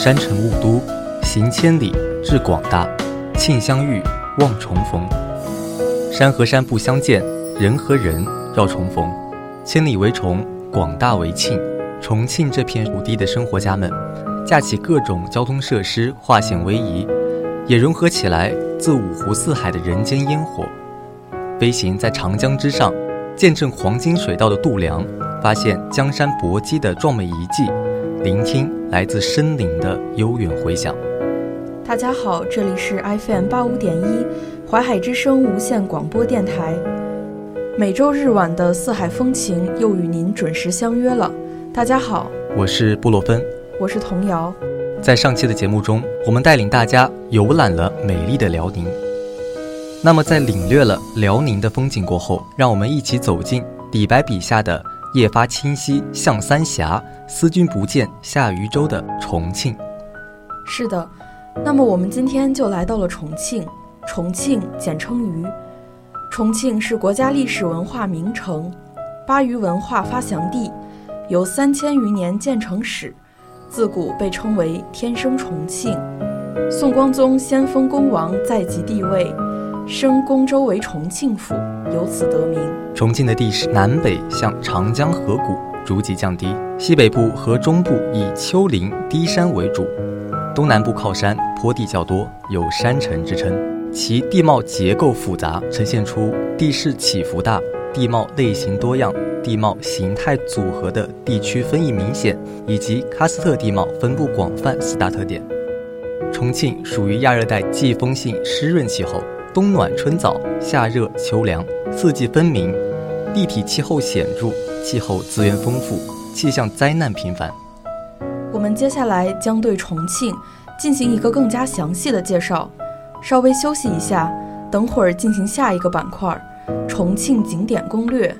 山城雾都，行千里至广大，庆相遇，望重逢。山和山不相见，人和人要重逢。千里为重，广大为庆。重庆这片土地的生活家们，架起各种交通设施，化险为夷，也融合起来自五湖四海的人间烟火。飞行在长江之上，见证黄金水道的度量，发现江山搏击的壮美遗迹，聆听来自森林的悠远回响。 大家好，这里是 FM85.1 淮海之声无线广播电台，每周日晚的四海风情又与您准时相约了。大家好， 我是布洛芬， 我是童瑶。 在上期的节目中，我们带领大家游览了美丽的辽宁。那么在领略了辽宁的风景过后，让我们一起走进李白笔下的夜发清溪向三峡，思君不见下渝州的重庆。 是的，那么我们今天就来到了重庆。重庆简称渝，重庆是国家历史文化名城，巴渝文化发祥地，有3000余年建成史，自古被称为天生重庆。宋光宗先封恭王在即帝位，升恭州为重庆府，由此得名。 重庆的地势南北向长江河谷逐级降低，西北部和中部以丘陵低山为主，东南部靠山，坡地较多，有山城之称。其地貌结构复杂，呈现出地势起伏大、地貌类型多样、地貌形态组合的地区分异明显，以及喀斯特地貌分布广泛4大特点。重庆属于亚热带季风性湿润气候，冬暖春早，夏热秋凉，四季分明，立体气候显著，气候资源丰富，气象灾难频繁。 我们接下来将对重庆进行一个更加详细的介绍。稍微休息一下，等会儿进行下一个板块——重庆景点攻略。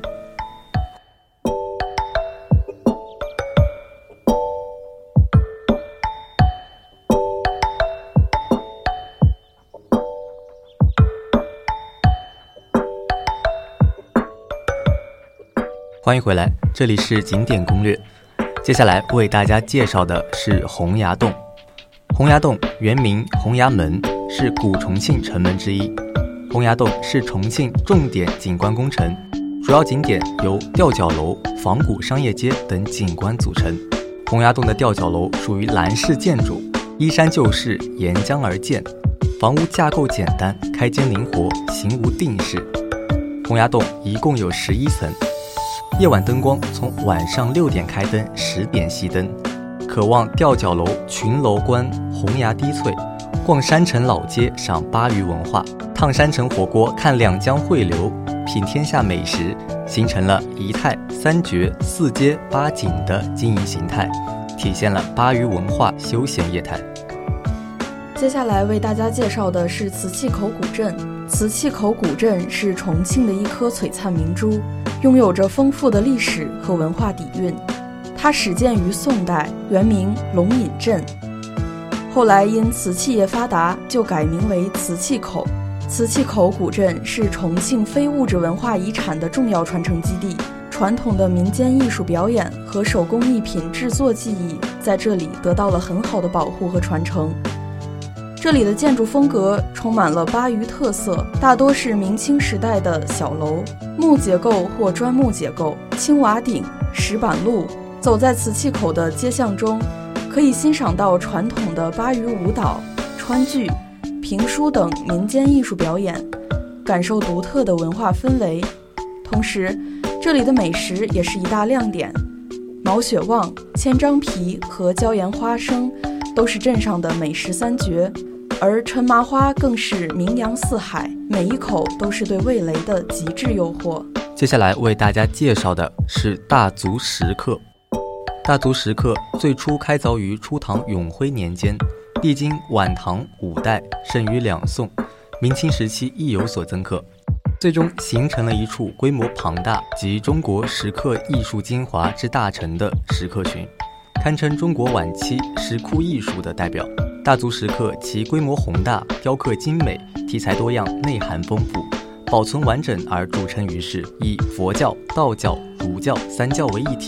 欢迎回来，这里是景点攻略。接下来为大家介绍的是洪崖洞。洪崖洞原名洪崖门，是古重庆城门之一。洪崖洞是重庆重点景观工程，主要景点由吊脚楼、仿古商业街等景观组成。洪崖洞的吊脚楼属于蓝式建筑，依山就势，沿江而建，房屋架构简单，开间灵活，形无定式。洪崖洞一共有11层，夜晚灯光从晚上6点开灯，10点熄灯。可望吊脚楼群楼观洪崖低翠，逛山城老街赏巴渝文化，烫山城火锅看两江汇流，品天下美食，形成了一泰3绝4街8景的经营形态，体现了巴渝文化休闲业态。 接下来为大家介绍的是磁器口古镇。磁器口古镇是重庆的一颗璀璨明珠，拥有着丰富的历史和文化底蕴。它始建于宋代，原名龙隐镇，后来因瓷器业发达，就改名为磁器口。磁器口古镇是重庆非物质文化遗产的重要传承基地，传统的民间艺术表演和手工艺品制作技艺在这里得到了很好的保护和传承。这里的建筑风格充满了巴渝特色，大多是明清时代的小楼，木结构或砖木结构，青瓦顶、石板路。走在磁器口的街巷中，可以欣赏到传统的巴渝舞蹈、川剧、评书等民间艺术表演，感受独特的文化氛围。同时，这里的美食也是一大亮点，毛血旺、千张皮和椒盐花生都是镇上的美食3绝，而陈麻花更是名扬四海，每一口都是对味蕾的极致诱惑。 接下来为大家介绍的是大足石刻。大足石刻最初开凿于初唐永徽年间，历经晚唐、5代，甚于2宋、明清时期亦有所增刻，最终形成了一处规模庞大及中国石刻艺术精华之大成的石刻群，堪称中国晚期石窟艺术的代表。大足石刻其规模宏大，雕刻精美，题材多样，内涵丰富，保存完整而著称于世，以佛教、道教、儒教3教为一体，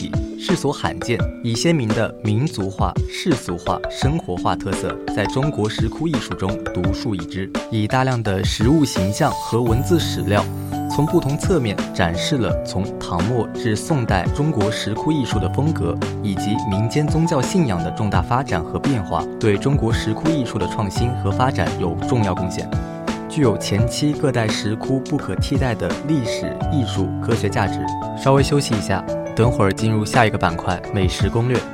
世所罕见，以鲜明的民族化、世俗化、生活化特色，在中国石窟艺术中独树一帜，以大量的实物形象和文字史料，从不同侧面展示了从唐末至宋代中国石窟艺术的风格，以及民间宗教信仰的重大发展和变化，对中国石窟艺术的创新和发展有重要贡献，具有前期各代石窟不可替代的历史、艺术、科学价值。稍微休息一下，等会儿进入下一个板块美食攻略。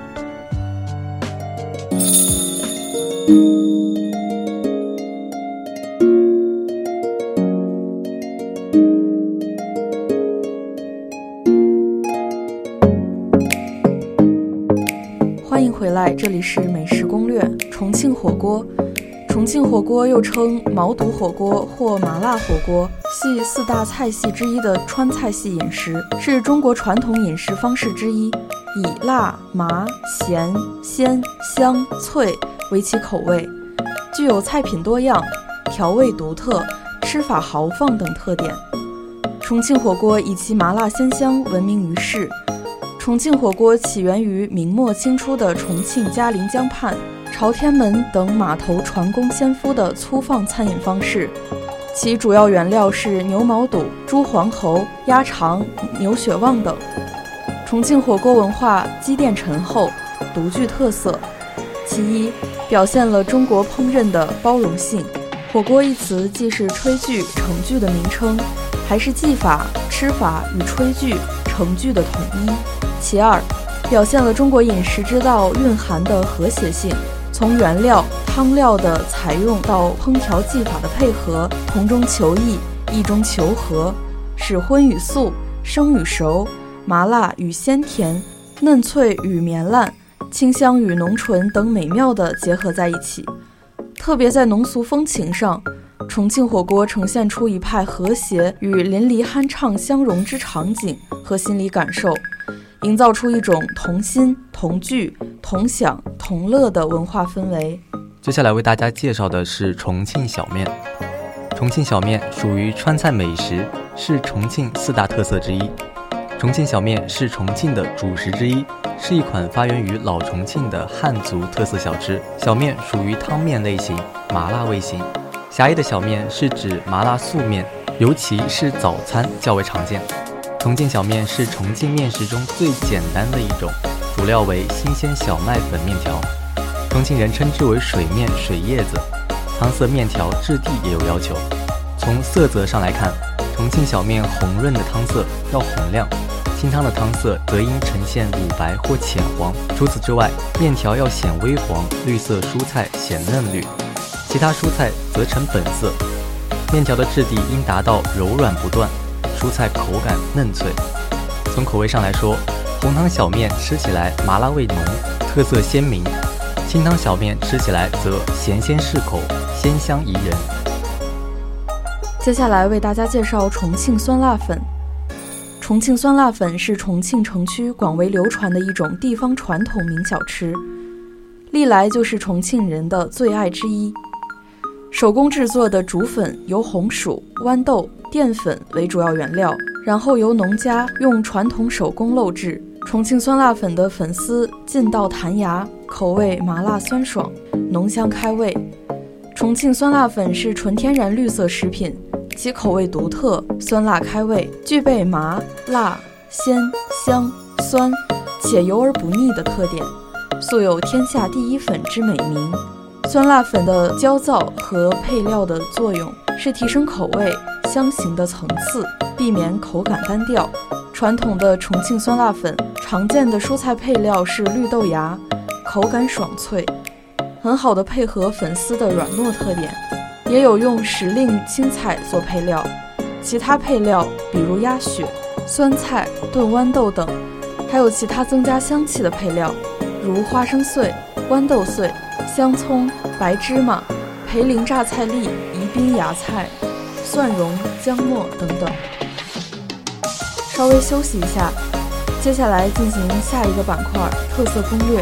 欢迎回来，这里是美食攻略。重庆火锅，重庆火锅又称毛肚火锅或麻辣火锅，系4大菜系之一的川菜系饮食，是中国传统饮食方式之一，以辣、麻、咸、鲜、香、脆为其口味，具有菜品多样、调味独特、吃法豪放等特点。重庆火锅以其麻辣鲜香闻名于世。重庆火锅起源于明末清初的重庆嘉陵江畔、朝天门等码头船工先夫的粗放餐饮方式，其主要原料是牛毛肚、猪黄喉、鸭肠、牛血旺等。重庆火锅文化积淀沉厚，独具特色。其一，表现了中国烹饪的包容性。火锅一词既是炊具、盛具的名称，还是技法、吃法与炊具、盛具的统一。其二，表现了中国饮食之道蕴含的和谐性，从原料、汤料的采用到烹调技法的配合，同中求异，异中求和，使荤与素、生与熟、麻辣与鲜甜、嫩脆与绵烂、清香与浓醇等美妙地结合在一起。特别在农俗风情上，重庆火锅呈现出一派和谐与邻里酣畅相融之场景和心理感受，营造出一种同心、同聚、同享、同乐的文化氛围。 接下来为大家介绍的是重庆小面。重庆小面属于川菜美食，是重庆4大特色之一。重庆小面是重庆的主食之一，是一款发源于老重庆的汉族特色小吃。小面属于汤面类型，麻辣味型。狭义的小面是指麻辣素面，尤其是早餐较为常见。重庆小面是重庆面食中最简单的一种，主料为新鲜小麦粉面条，重庆人称之为水面、水叶子。汤色面条质地也有要求，从色泽上来看，重庆小面红润的汤色要红亮，清汤的汤色则应呈现乳白或浅黄。除此之外，面条要显微黄，绿色蔬菜显嫩绿，其他蔬菜则呈本色。面条的质地应达到柔软不断，蔬菜口感嫩脆。从口味上来说，红汤小面吃起来麻辣味浓，特色鲜明；清汤小面吃起来则咸鲜适口，鲜香宜人。 接下来为大家介绍重庆酸辣粉。重庆酸辣粉是重庆城区广为流传的一种地方传统名小吃，历来就是重庆人的最爱之一。手工制作的煮粉由红薯、豌豆、淀粉为主要原料，然后由农家用传统手工漏制。重庆酸辣粉的粉丝劲道弹牙，口味麻辣酸爽，浓香开胃。重庆酸辣粉是纯天然绿色食品，其口味独特，酸辣开胃，具备麻、辣、鲜、香、酸且油而不腻的特点，素有天下第一粉之美名。酸辣粉的焦燥和配料的作用是提升口味、香型的层次，避免口感单调。传统的重庆酸辣粉常见的蔬菜配料是绿豆芽，口感爽脆，很好的配合粉丝的软糯特点，也有用时令青菜做配料。其他配料比如鸭血、酸菜、炖豌豆等，还有其他增加香气的配料，如花生碎、豌豆碎、香葱、白芝麻、培陵榨菜粒、宜宾芽菜、蒜蓉、姜末等等。稍微休息一下，接下来进行下一个板块特色攻略。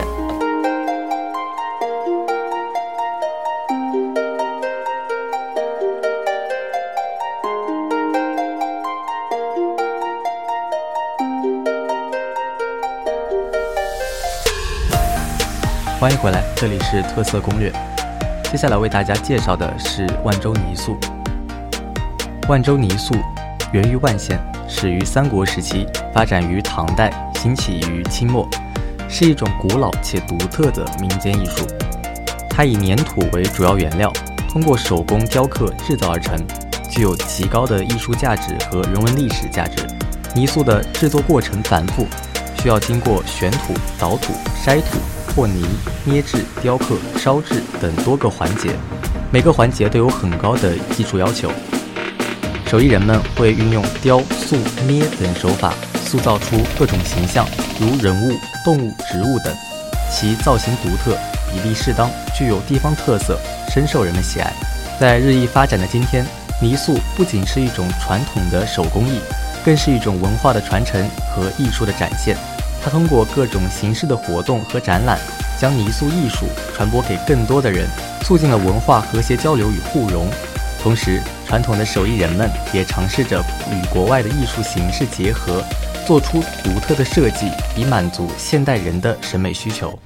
欢迎回来，这里是特色攻略。接下来为大家介绍的是万州泥塑。万州泥塑源于万县，始于三国时期，发展于唐代，兴起于清末，是一种古老且独特的民间艺术。它以粘土为主要原料，通过手工雕刻制造而成，具有极高的艺术价值和人文历史价值。泥塑的制作过程繁复，需要经过选土、捣土、筛土、和泥、捏制、雕刻、烧制等多个环节，每个环节都有很高的技术要求。手艺人们会运用雕、塑、捏等手法，塑造出各种形象，如人物、动物、植物等，其造型独特，比例适当，具有地方特色，深受人们喜爱。在日益发展的今天，泥塑不仅是一种传统的手工艺，更是一种文化的传承和艺术的展现。它通过各种形式的活动和展览，将泥塑艺术传播给更多的人，促进了文化和谐交流与互融。同时，传统的手艺人们也尝试着与国外的艺术形式结合，做出独特的设计，以满足现代人的审美需求。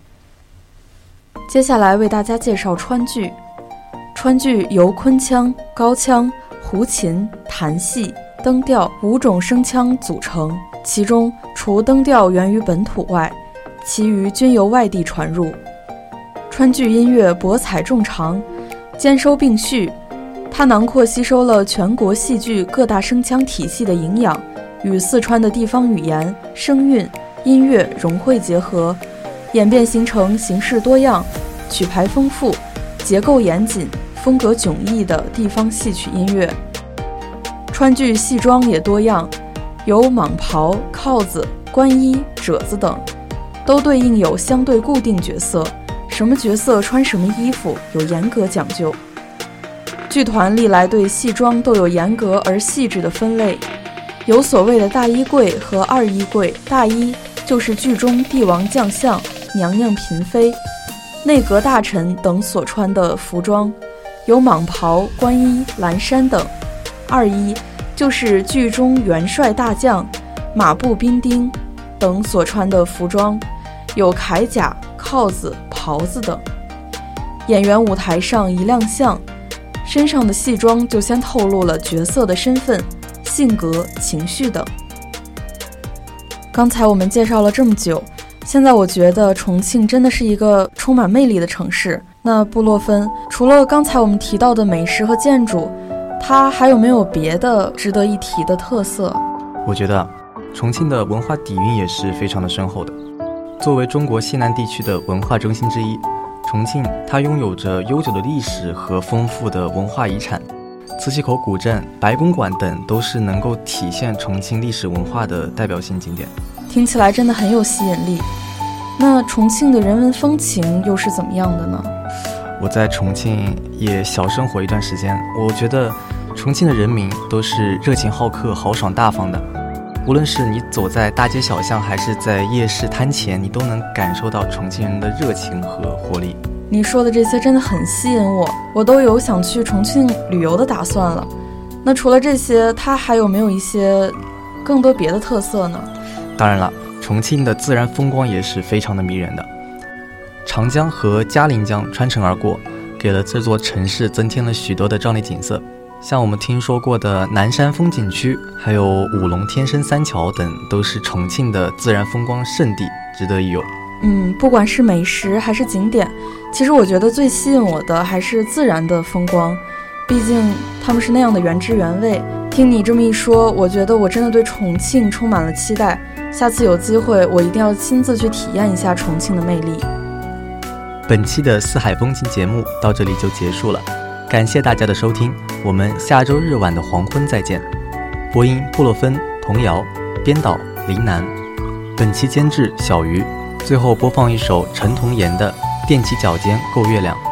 接下来为大家介绍川剧。川剧由昆腔、高腔、胡琴、弹戏、登调5种声腔组成，其中除登调源于本土外，其余均由外地传入。川剧音乐博采众长，兼收并蓄，它囊括吸收了全国戏剧各大声腔体系的营养，与四川的地方语言、声韵、音乐融汇结合，演变形成形式多样、曲牌丰富、结构严谨、风格迥异的地方戏曲音乐。川剧戏装也多样，有蟒袍、靠子、官衣、褶子等，都对应有相对固定角色，什么角色穿什么衣服有严格讲究。剧团历来对戏装都有严格而细致的分类，有所谓的大衣柜和二衣柜。大衣就是剧中帝王将相、娘娘嫔妃、内阁大臣等所穿的服装，有蟒袍、官衣、蓝衫等。二衣就是剧中元帅大将、马步兵丁等所穿的服装，有铠甲、铐子、袍子等。演员舞台上一亮相，身上的戏装就先透露了角色的身份、性格、情绪等。刚才我们介绍了这么久，现在我觉得重庆真的是一个充满魅力的城市。那布洛芬，除了刚才我们提到的美食和建筑，它还有没有别的值得一提的特色？ 我觉得重庆的文化底蕴也是非常的深厚的。作为中国西南地区的文化中心之一，重庆它拥有着悠久的历史和丰富的文化遗产，磁器口古镇、白公馆等都是能够体现重庆历史文化的代表性景点。 听起来真的很有吸引力。那重庆的人文风情又是怎么样的呢？ 我在重庆也小生活一段时间，我觉得重庆的人民都是热情好客、豪爽大方的。无论是你走在大街小巷，还是在夜市摊前，你都能感受到重庆人的热情和活力。 你说的这些真的很吸引我，我都有想去重庆旅游的打算了。那除了这些，它还有没有一些更多别的特色呢？ 当然了，重庆的自然风光也是非常的迷人的。长江和嘉陵江穿城而过，给了这座城市增添了许多的壮丽景色。像我们听说过的南山风景区，还有五龙天生三桥等，都是重庆的自然风光胜地，值得一游。 不管是美食还是景点，其实我觉得最吸引我的还是自然的风光，毕竟他们是那样的原汁原味。听你这么一说，我觉得我真的对重庆充满了期待。下次有机会，我一定要亲自去体验一下重庆的魅力。 本期的四海风情节目到这里就结束了，感谢大家的收听，我们下周日晚的黄昏再见。播音布洛芬、童谣，编导林楠，本期监制小鱼。最后播放一首陈童妍的《踮起脚尖够月亮》。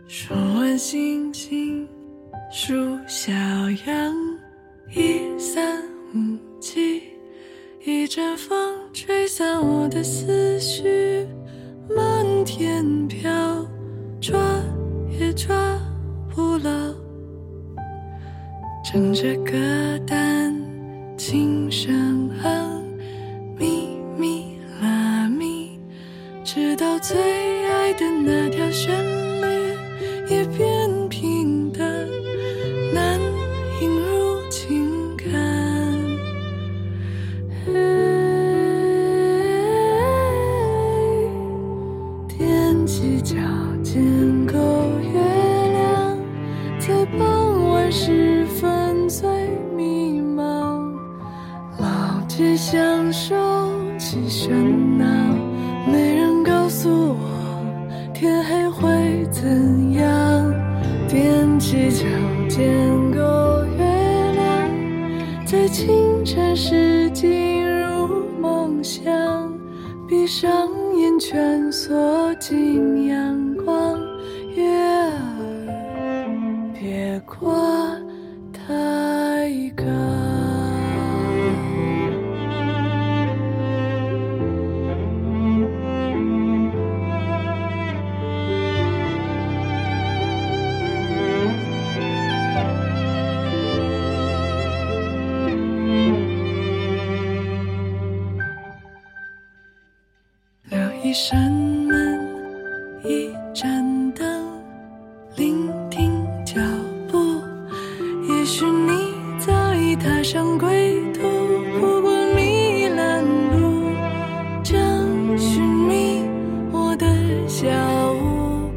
说完星星数小羊，1、3、5、7，一阵风吹散我的思绪，满天飘，抓也抓不牢。整着歌单轻声哼，咪咪啦咪，直到最爱的那条旋律也变平淡，难引入情感。踮起脚尖勾月亮，在傍晚时分最迷茫，老街享受起喧闹，没人告诉我天黑会怎样。踮起脚尖勾月亮，在清晨时进入梦乡，闭上眼蜷缩进阳光，月儿别挂太高。一扇门，一盏灯，聆听脚步，也许你早已踏上归途，铺过米兰路，正寻觅我的小屋。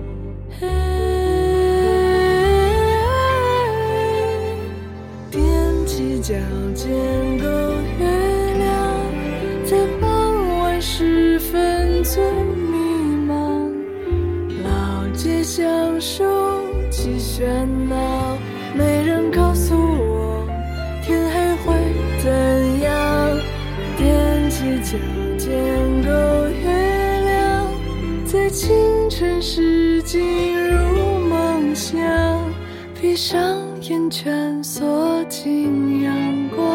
踮起脚尖勾月亮，在傍晚时分最迷茫，老街享受起喧闹，没人告诉我天黑会怎样。踮起脚尖勾月亮，在清晨时进入梦乡，闭上眼蜷缩进阳光。